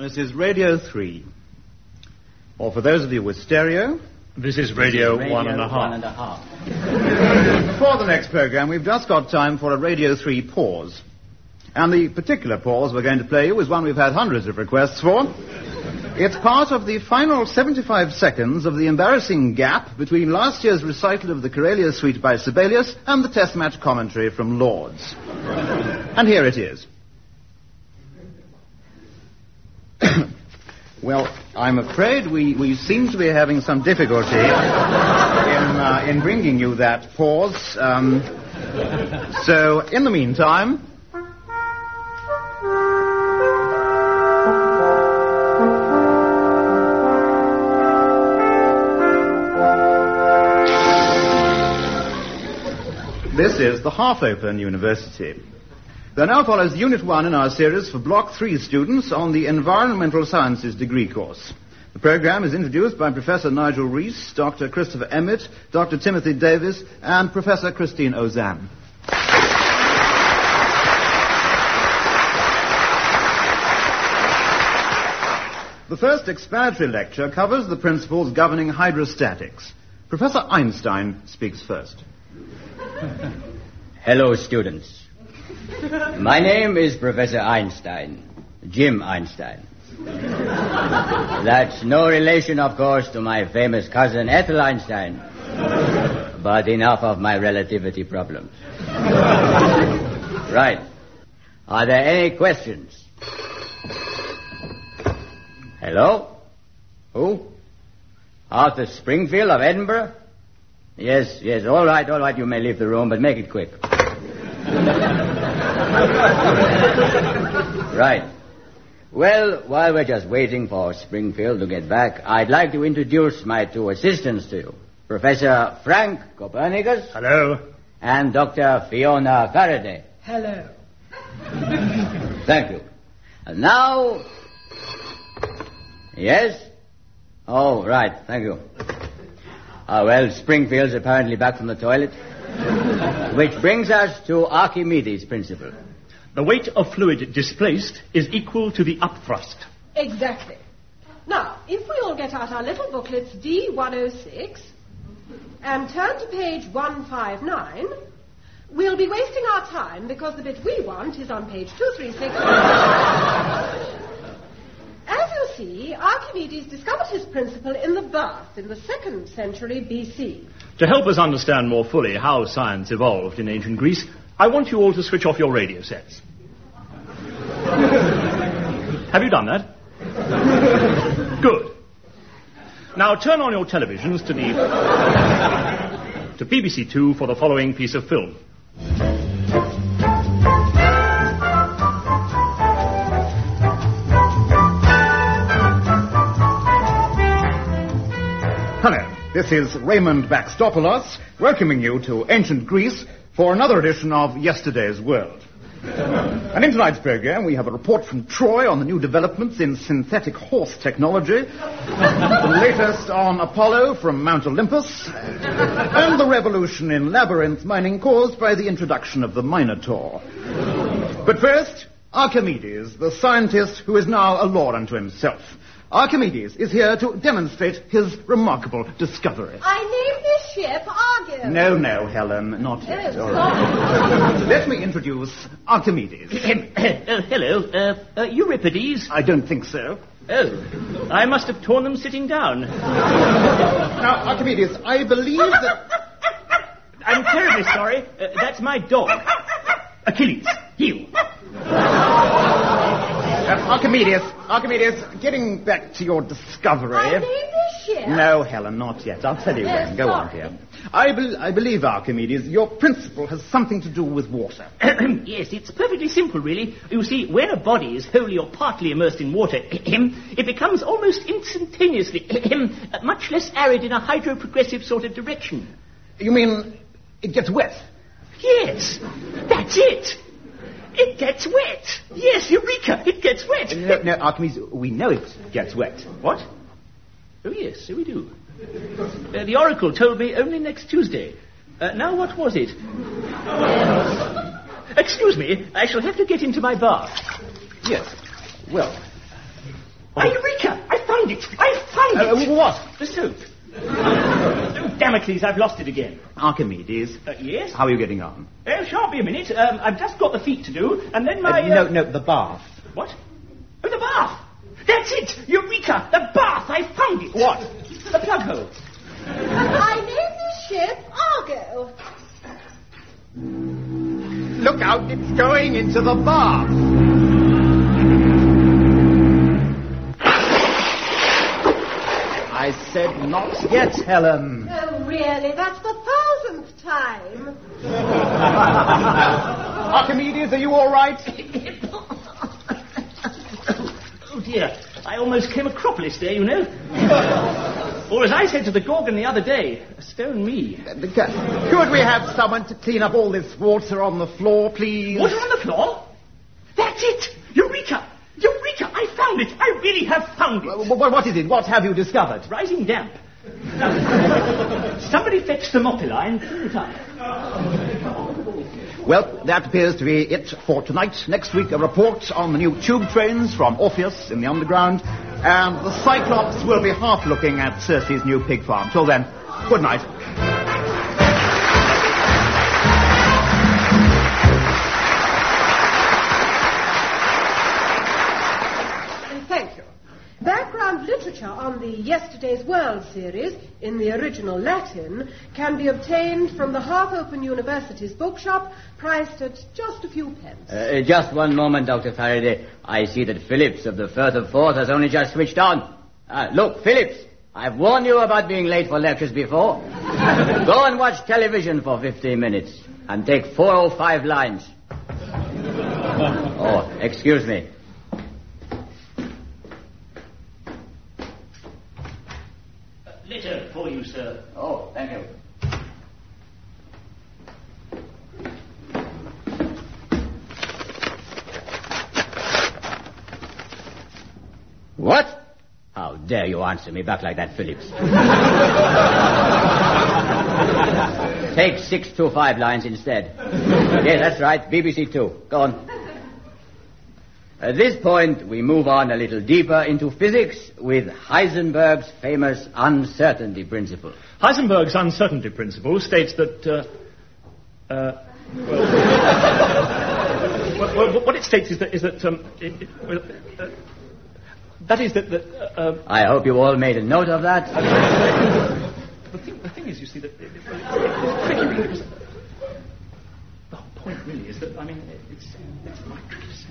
This is Radio 3. Or for those of you with stereo... This is Radio 1.5. For the next program, we've just got time for a Radio 3 pause. And the particular pause we're going to play you is one we've had hundreds of requests for. It's part of the final 75 seconds of the embarrassing gap between last year's recital of the Karelia Suite by Sibelius and the test match commentary from Lords. And here it is. Well, I'm afraid we seem to be having some difficulty in bringing you that pause. So, in the meantime... This is the Half-Open University. There now follows Unit 1 in our series for Block 3 students on the Environmental Sciences degree course. The program is introduced by Professor Nigel Rees, Dr. Christopher Emmett, Dr. Timothy Davis, and Professor Christine Ozanne. The first explanatory lecture covers the principles governing hydrostatics. Professor Einstein speaks first. Hello, students. My name is Professor Einstein, Jim Einstein. That's no relation, of course, to my famous cousin Ethel Einstein. But enough of my relativity problems. Right. Are there any questions? Hello? Who? Arthur Springfield of Edinburgh? Yes, all right, you may leave the room, but make it quick. Right. Well, while we're just waiting for Springfield to get back, I'd like to introduce my two assistants to you. Professor Frank Copernicus. Hello. And Dr. Fiona Faraday. Hello. Thank you. And now... Yes? Oh, right, thank you. Well, Springfield's apparently back from the toilet. Which brings us to Archimedes' principle. The weight of fluid displaced is equal to the upthrust. Exactly. Now, if we all get out our little booklets D106 and turn to page 159, we'll be wasting our time because the bit we want is on page 236. As you see, Archimedes discovered his principle in the bath in the 2nd century B.C. To help us understand more fully how science evolved in ancient Greece, I want you all to switch off your radio sets. Have you done that? Good. Now turn on your televisions to BBC 2 for the following piece of film. Hello, this is Raymond Baxtopoulos, welcoming you to ancient Greece for another edition of Yesterday's World. And in tonight's program, we have a report from Troy on the new developments in synthetic horse technology, the latest on Apollo from Mount Olympus, and the revolution in labyrinth mining caused by the introduction of the Minotaur. But first, Archimedes, the scientist who is now a law unto himself. Archimedes is here to demonstrate his remarkable discovery. I named this ship Argus. No, Helen, not yet. Oh, All right. Let me introduce Archimedes. Hello, Euripides? I don't think so. Oh, I must have torn them sitting down. Now, Archimedes, I believe that... I'm terribly sorry. That's my dog. Achilles, heel. Archimedes, getting back to your discovery... I named this ship. No, Helen, not yet. I'll tell you when. Go on, dear. I believe, Archimedes, your principle has something to do with water. Yes, it's perfectly simple, really. You see, when a body is wholly or partly immersed in water, it becomes almost instantaneously much less arid in a hydroprogressive sort of direction. You mean it gets wet? Yes, that's it. It gets wet. Yes, Eureka, it gets wet. No, Archimedes, we know it gets wet. What? Oh, yes, so we do. The Oracle told me only next Tuesday. Now, what was it? Excuse me, I shall have to get into my bath. Yes, well, found it! I found it! What? The soap. Oh, Damocles, I've lost it again. Archimedes. Yes? How are you getting on? Oh, shan't be a minute. I've just got the feet to do, and then my... No, the bath. What? Oh, the bath! That's it! Eureka! The bath! I found it! What? The plug hole. I named this ship Argo. Look out, it's going into the bath. I said not yet, Helen. Oh, really? That's the 1,000th time. Archimedes, are you all right? Oh, dear. I almost came Acropolis there, you know. Or as I said to the Gorgon the other day, stone me. Could we have someone to clean up all this water on the floor, please? Water on the floor? That's it! Eureka! Eureka! I found it! I really have found it! What is it? What have you discovered? Rising damp. Somebody fetch Thermopylae and clean it up. Well, that appears to be it for tonight. Next week, a report on the new tube trains from Orpheus in the underground. And the Cyclops will be half looking at Circe's new pig farm. Till then, good night. Thank you. Background literature on the Yesterday's World series in the original Latin can be obtained from the Half-Open University's bookshop, priced at just a few pence. Just one moment, Dr. Faraday. I see that Phillips of the Firth of Forth has only just switched on. Look, Phillips, I've warned you about being late for lectures before. Go and watch television for 15 minutes and take 4 or 5 lines. Oh, excuse me. Letter for you, sir. Oh, thank you. What? How dare you answer me back like that, Phillips? Take 625 lines instead. Yes, that's right. BBC 2. Go on. At this point, we move on a little deeper into physics with Heisenberg's famous uncertainty principle. Heisenberg's uncertainty principle states that... what it states is that... I hope you all made a note of that. The thing is, you see, that it's tricky because the whole point really is that, I mean, it's quite tricky to say.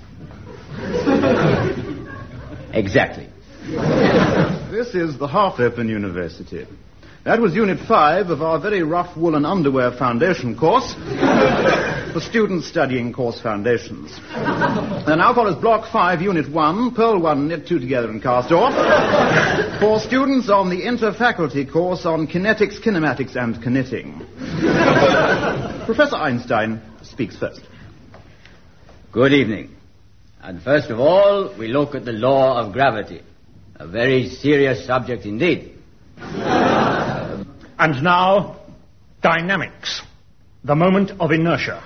Exactly. This is the Half-Open University. That was Unit 5 of our very rough woolen underwear foundation course for students studying course foundations. And now follows Block 5, Unit 1, Pearl 1, knit 2 together and cast off, for students on the inter-faculty course on kinetics, kinematics, and knitting. Professor Einstein speaks first. Good evening. And first of all, we look at the law of gravity. A very serious subject indeed. And now, dynamics. The moment of inertia.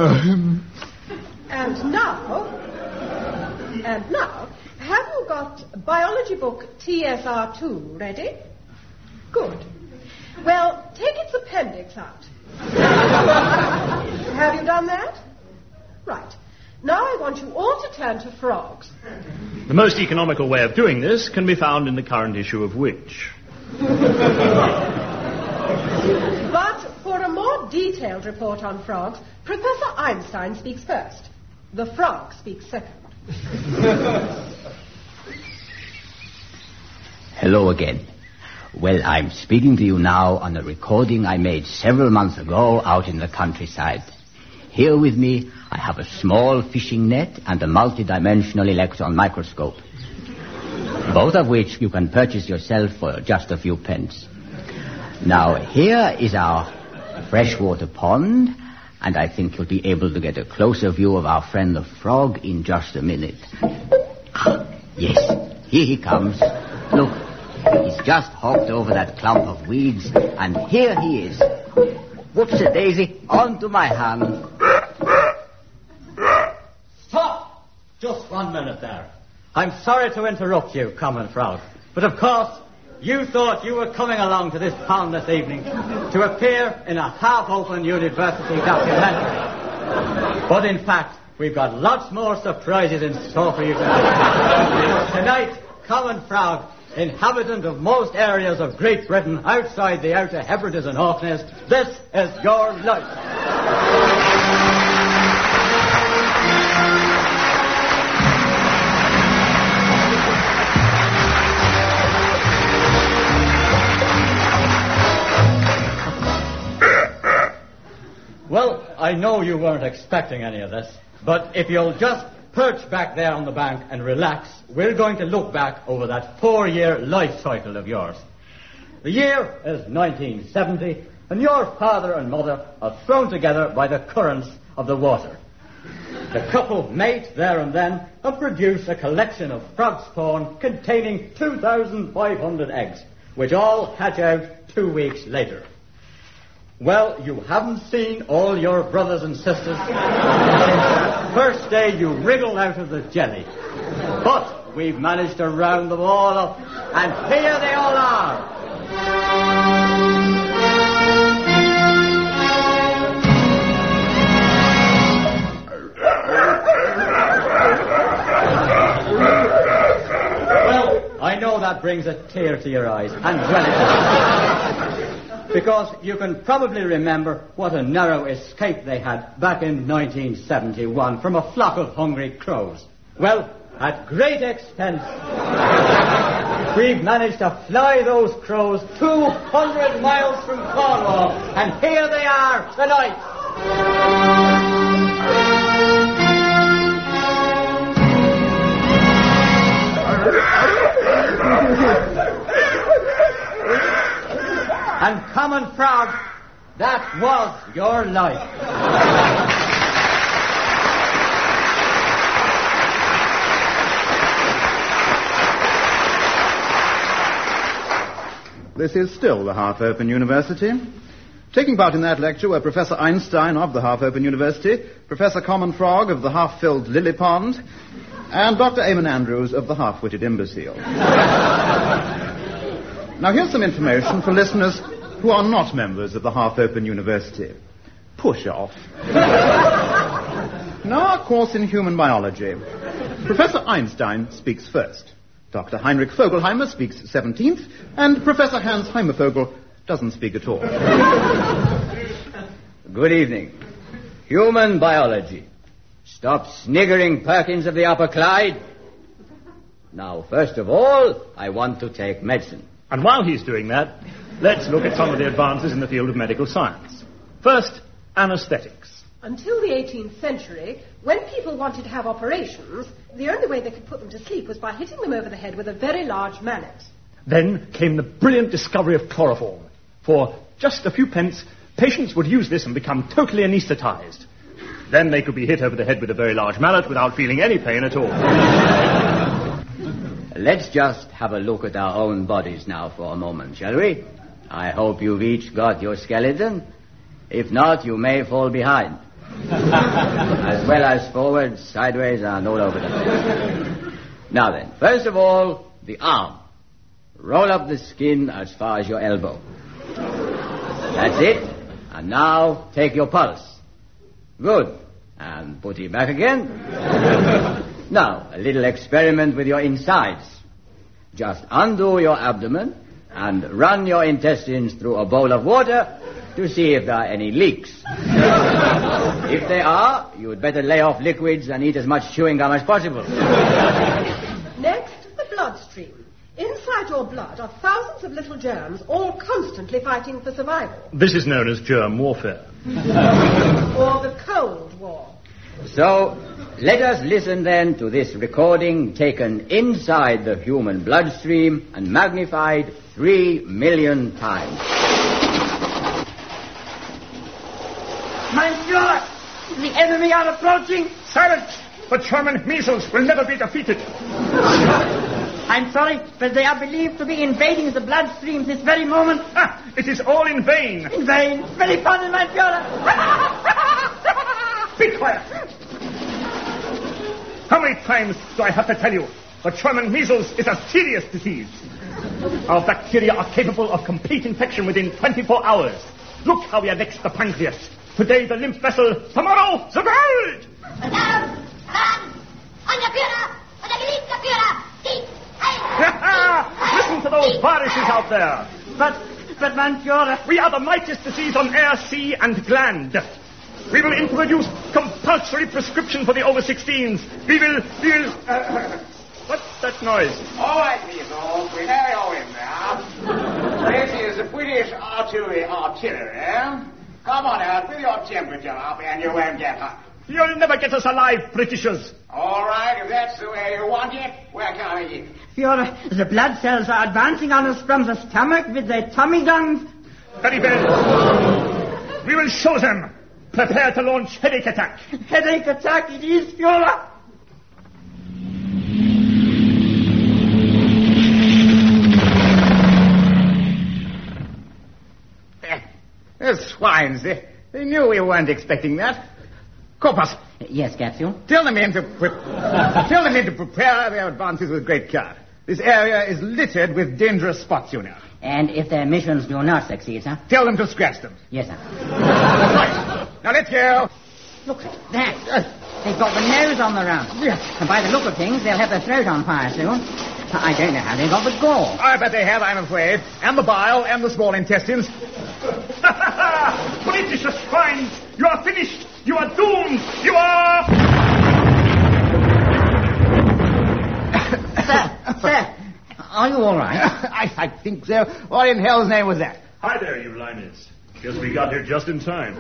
And now, have you got biology book TSR2 ready? Good. Well, take its appendix out. Have you done that? Right. Now I want you all to turn to frogs. The most economical way of doing this can be found in the current issue of Which. But for a more detailed report on frogs, Professor Einstein speaks first. The frog speaks second. Hello again. Well, I'm speaking to you now on a recording I made several months ago out in the countryside. Here with me, I have a small fishing net and a multi-dimensional electron microscope, both of which you can purchase yourself for just a few pence. Now, here is our freshwater pond, and I think you'll be able to get a closer view of our friend the frog in just a minute. Yes, here he comes. Look, he's just hopped over that clump of weeds, and here he is. Whoops-a-daisy, onto my hand. Stop! Just 1 minute there. I'm sorry to interrupt you, Common Frog, But of course, you thought you were coming along to this pond this evening to appear in a half-open university documentary. But in fact, we've got lots more surprises in store for you tonight. Tonight, Common Frog, inhabitant of most areas of Great Britain outside the Outer Hebrides and Orkneys, this is your life. Well, I know you weren't expecting any of this, but if you'll just perch back there on the bank and relax, we're going to look back over that 4-year life cycle of yours. The year is 1970, and your father and mother are thrown together by the currents of the water. The couple mate there and then and produce a collection of frog spawn containing 2,500 eggs, which all hatch out 2 weeks later. Well, you haven't seen all your brothers and sisters since the first day you wriggled out of the jelly. But we've managed to round them all up, and here they all are. Well, I know that brings a tear to your eyes, and because you can probably remember what a narrow escape they had back in 1971 from a flock of hungry crows. Well, at great expense, we've managed to fly those crows 200 miles from Cornwall, and here they are tonight. And Common Frog, that was your life. This is still the Half-Open University. Taking part in that lecture were Professor Einstein of the Half-Open University, Professor Common Frog of the Half-Filled Lily Pond, and Dr. Eamon Andrews of the Half-Witted Imbecile. Now, here's some information for listeners who are not members of the Half-Open University. Push off. Now, our course in human biology. Professor Einstein speaks first. Dr. Heinrich Vogelheimer speaks 17th, and Professor Hans Heimevogel doesn't speak at all. Good evening. Human biology. Stop sniggering, Perkins of the Upper Clyde. Now, first of all, I want to take medicine. And while he's doing that, let's look at some of the advances in the field of medical science. First, anesthetics. Until the 18th century, when people wanted to have operations, the only way they could put them to sleep was by hitting them over the head with a very large mallet. Then came the brilliant discovery of chloroform. For just a few pence, patients would use this and become totally anesthetized. Then they could be hit over the head with a very large mallet without feeling any pain at all. Let's just have a look at our own bodies now for a moment, shall we? I hope you've each got your skeleton. If not, you may fall behind. As well as forward, sideways, and all over the place. Now then, first of all, the arm. Roll up the skin as far as your elbow. That's it. And now, take your pulse. Good. And put it back again. Now, a little experiment with your insides. Just undo your abdomen and run your intestines through a bowl of water to see if there are any leaks. If they are, you would better lay off liquids and eat as much chewing gum as possible. Next, the bloodstream. Inside your blood are thousands of little germs, all constantly fighting for survival. This is known as germ warfare. Or the Cold War. So, let us listen then to this recording taken inside the human bloodstream and magnified 3 million times. My God! The enemy are approaching! Silence! But German measles will never be defeated. I'm sorry, but they are believed to be invading the bloodstream this very moment. It is all in vain. In vain. Very funny, my Führer. Be quiet! How many times do I have to tell you? but German measles is a serious disease. Our bacteria are capable of complete infection within 24 hours. Look how we annexed the pancreas. Today the lymph vessel, tomorrow the world! Listen to those viruses out there. But mein Führer... We are the mightiest disease on air, sea, and land. We will introduce compulsory prescription for the over-16s. We will... what's that noise? All right, people, we know you're in there. This is the British artillery. Come on out with your temperature up and you won't get hot. You'll never get us alive, Britishers. All right, if that's the way you want it, we're coming in. Führer, the blood cells are advancing on us from the stomach with their Tommy guns. Very well. We will show them. Prepare to launch headache attack. Headache attack it is, Führer. The swines, they knew we weren't expecting that. Corpus. Yes, Capsule? Tell the men to prepare their advances with great care. This area is littered with dangerous spots, you know. And if their missions do not succeed, sir? Tell them to scratch them. Yes, sir. Right. Now let's go. Look at that. They've got the nose on the run. Yes. And by the look of things, they'll have their throat on fire soon. I don't know how they got the gall. I bet they have, I'm afraid. And the bile and the small intestines. British swines! You are finished! You are doomed! You are... Sir, are you all right? I think so. What in hell's name was that? Hi there, you Linus. Guess we got here just in time.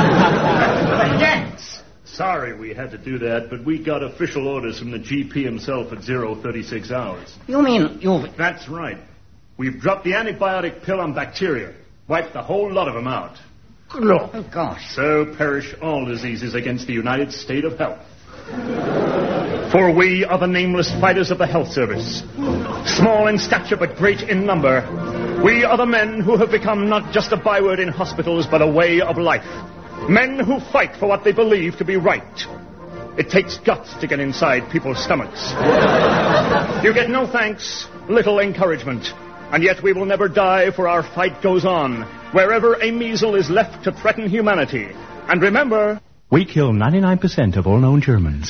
Yanks! Sorry we had to do that, but we got official orders from the GP himself at 036 hours. You mean you've... That's right. We've dropped the antibiotic pill on bacteria. Wiped the whole lot of them out. Good Lord. Oh, gosh. So perish all diseases against the United State of Health. For we are the nameless fighters of the health service. Small in stature but great in number. We are the men who have become not just a byword in hospitals but a way of life. Men who fight for what they believe to be right. It takes guts to get inside people's stomachs. You get no thanks, little encouragement. And yet we will never die, for our fight goes on, wherever a measle is left to threaten humanity. And remember... We kill 99% of all known Germans.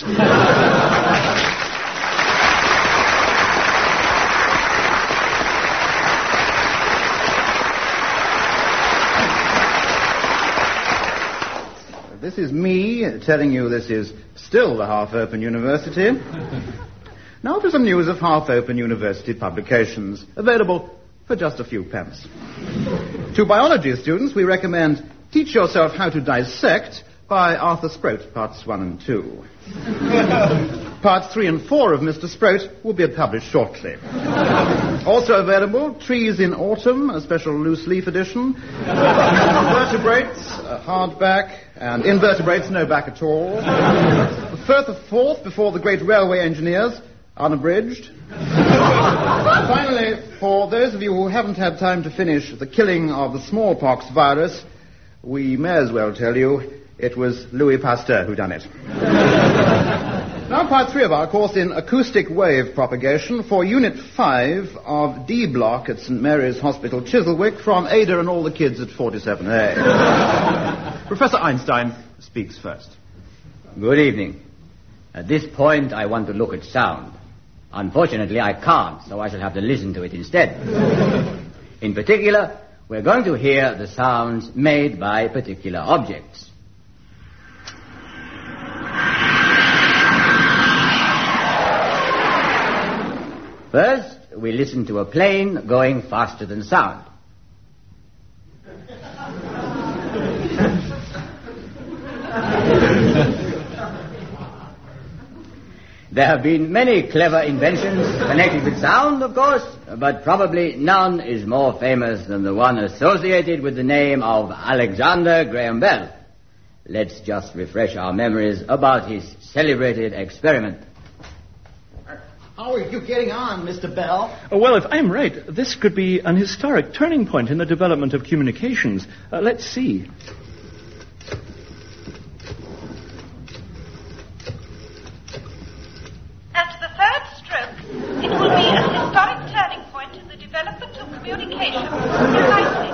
This is me telling you this is still the Half-Open University. Now for some news of Half-Open University publications, available for just a few pence. To biology students, we recommend Teach Yourself How to Dissect by Arthur Sproat, parts 1 and 2. Parts 3 and 4 of Mr. Sproat will be published shortly. Also available, Trees in Autumn, a special loose-leaf edition, Vertebrates, a hardback, and Invertebrates, no back at all. Firth of Forth, Before the Great Railway Engineers, unabridged. Finally, for those of you who haven't had time to finish The Killing of the Smallpox Virus, we may as well tell you it was Louis Pasteur who done it. Now part 3 of our course in acoustic wave propagation for Unit 5 of D Block at St. Mary's Hospital, Chiswick, from Ada and all the kids at 47A. Professor Einstein speaks first. Good evening. At this point, I want to look at sound. Unfortunately, I can't, so I shall have to listen to it instead. In particular, we're going to hear the sounds made by particular objects. First, we listen to a plane going faster than sound. There have been many clever inventions connected with sound, of course, but probably none is more famous than the one associated with the name of Alexander Graham Bell. Let's just refresh our memories about his celebrated experiment. How are you getting on, Mr. Bell? Well, if I'm right, this could be an historic turning point in the development of communications. Let's see. At the third stroke, communications. Precisely.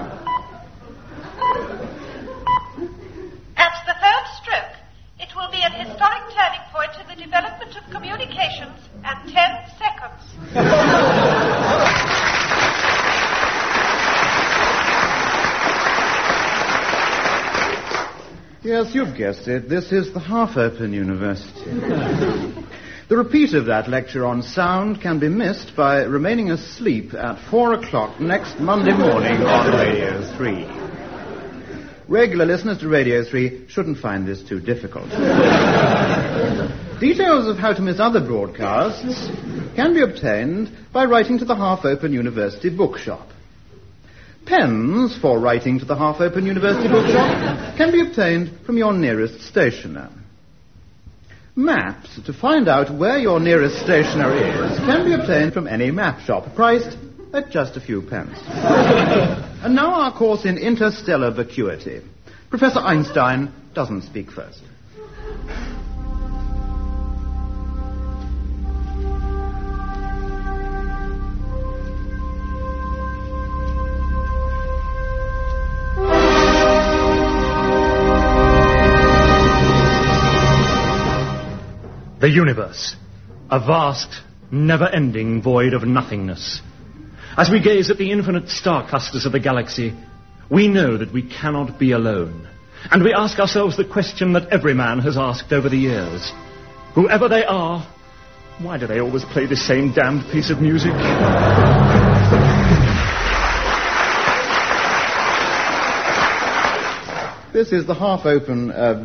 At the third stroke, it will be an historic turning point in the development of communications at 10 seconds. Yes, you've guessed it. This is the Half-Open University. The repeat of that lecture on sound can be missed by remaining asleep at 4 o'clock next Monday morning on Radio 3. Regular listeners to Radio 3 shouldn't find this too difficult. Details of how to miss other broadcasts can be obtained by writing to the Half-Open University Bookshop. Pens for writing to the Half-Open University Bookshop can be obtained from your nearest stationer. Maps to find out where your nearest stationer is can be obtained from any map shop, priced at just a few pence. And now our course in interstellar vacuity. Professor Einstein doesn't speak first. The universe, a vast, never-ending void of nothingness. As we gaze at the infinite star clusters of the galaxy, we know that we cannot be alone. And we ask ourselves the question that every man has asked over the years. Whoever they are, why do they always play the same damned piece of music? This is the Half-Open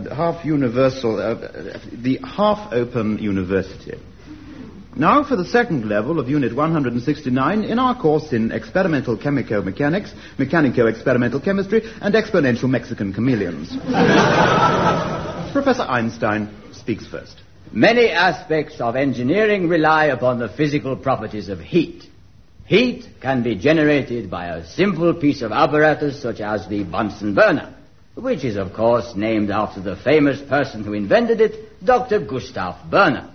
University. Now for the second level of Unit 169 in our course in Experimental Chemico-Mechanics, Mechanico-Experimental Chemistry, and Exponential Mexican Chameleons. Professor Einstein speaks first. Many aspects of engineering rely upon the physical properties of heat. Heat can be generated by a simple piece of apparatus such as the Bunsen burner, which is, of course, named after the famous person who invented it, Dr. Gustav Burner.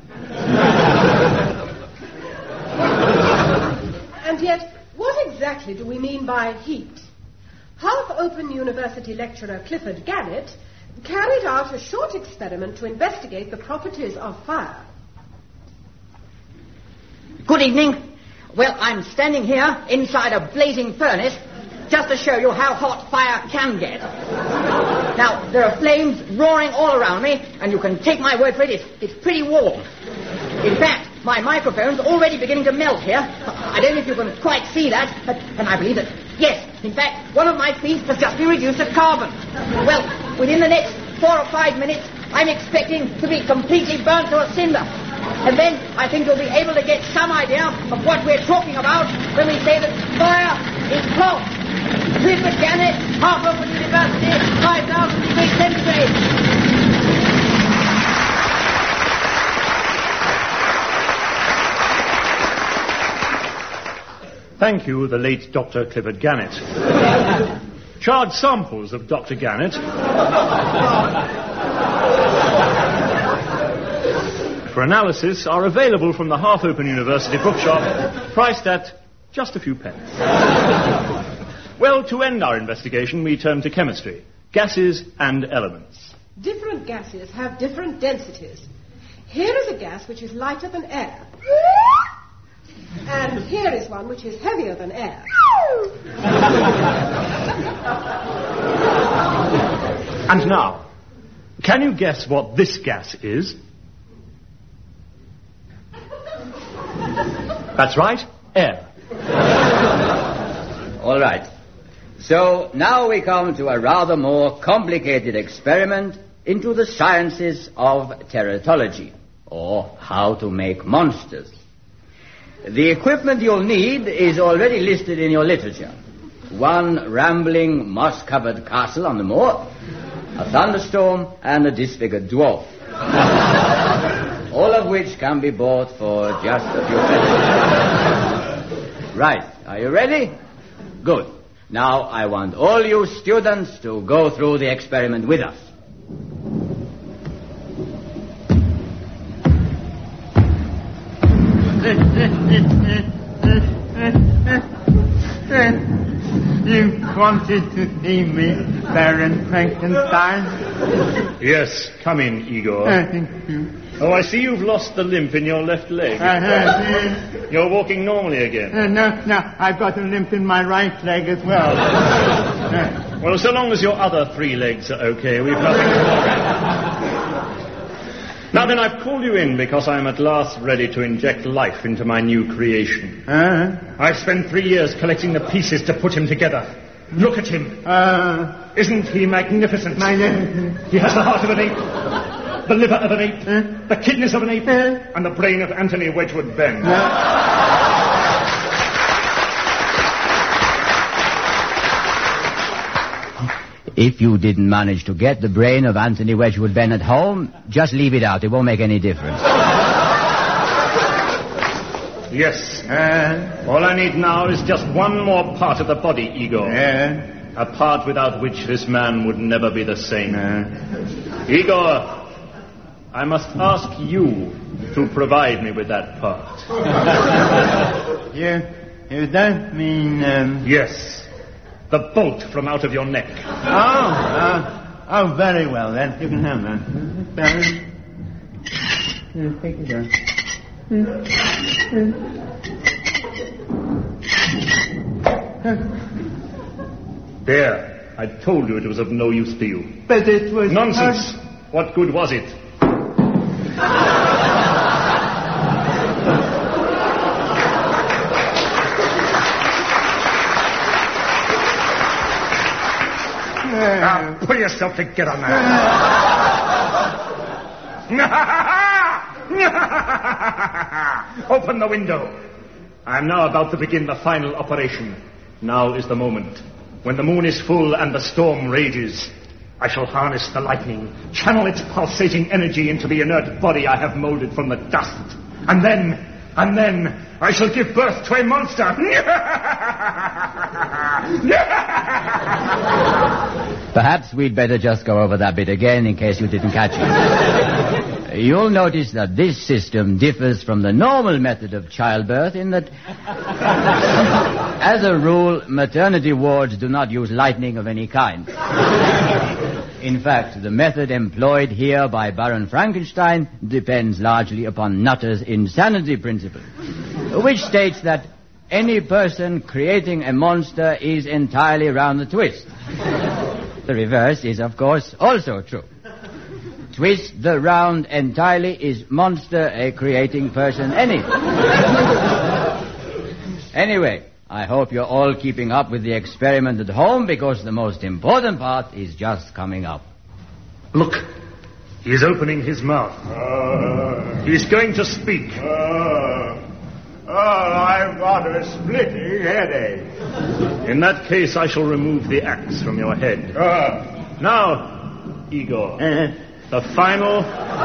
And yet, what exactly do we mean by heat? Half-Open University lecturer Clifford Gannett carried out a short experiment to investigate the properties of fire. Good evening. Well, I'm standing here inside a blazing furnace just to show you how hot fire can get. Now, there are flames roaring all around me, and you can take my word for it, it's pretty warm. In fact, my microphone's already beginning to melt here. I don't know if you can quite see that, and I believe that, yes, in fact, one of my feet has just been reduced to carbon. Well, within the next 4 or 5 minutes, I'm expecting to be completely burnt to a cinder. And then I think you'll be able to get some idea of what we're talking about when we say that fire is hot. Clifford Gannett, Half-Open University, 5,000 degrees centigrade. Thank you, the late Dr. Clifford Gannett. Charged samples of Dr. Gannett for analysis are available from the Half-Open University Bookshop, priced at just a few pence. Well, to end our investigation, we turn to chemistry, gases and elements. Different gases have different densities. Here is a gas which is lighter than air. And here is one which is heavier than air. And now, can you guess what this gas is? That's right, air. All right. So now we come to a rather more complicated experiment into the sciences of teratology, or how to make monsters. The equipment you'll need is already listed in your literature. One rambling, moss-covered castle on the moor, a thunderstorm, and a disfigured dwarf. All of which can be bought for just a few pennies. Right, are you ready? Good. Now I want all you students to go through the experiment with us. wanted to see me, Baron Frankenstein? Yes, come in, Igor. Thank you. Oh, I see you've lost the limp in your left leg. You're walking normally again. No, I've got a limp in my right leg as well. Well, so long as your other 3 legs are okay, we've nothing to worry. Now then, I've called you in because I'm at last ready to inject life into my new creation. I've spent 3 years collecting the pieces to put him together. Look at him. Isn't he magnificent? He has the heart of an ape, the liver of an ape, the kidneys of an ape, and the brain of Anthony Wedgwood Benn. If you didn't manage to get the brain of Anthony Wedgwood Benn at home, just leave it out. It won't make any difference. Yes. All I need now is just one more part of the body, Igor. A part without which this man would never be the same. Igor, I must ask you to provide me with that part. You don't mean... Yes. The bolt from out of your neck. Oh, very well, then. You can have that. Take it down. There. I told you it was of no use to you. But it was... Nonsense. What good was it? Pull yourself together, man. Open the window. I am now about to begin the final operation. Now is the moment. When the moon is full and the storm rages, I shall harness the lightning, channel its pulsating energy into the inert body I have molded from the dust. And then, I shall give birth to a monster. Perhaps we'd better just go over that bit again in case you didn't catch it. You'll notice that this system differs from the normal method of childbirth in that, as a rule, maternity wards do not use lightning of any kind. In fact, the method employed here by Baron Frankenstein depends largely upon Nutter's insanity principle, which states that any person creating a monster is entirely round the twist. The reverse is, of course, also true. Twist the round entirely is monster a creating person Anyway, I hope you're all keeping up with the experiment at home because the most important part is just coming up. Look, he's opening his mouth. He's going to speak. I've got a splitting headache. In that case, I shall remove the axe from your head. Now, Igor, the final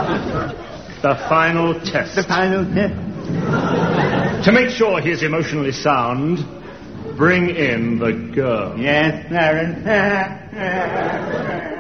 test. The final test? To make sure he is emotionally sound, bring in the girl. Yes, Baron.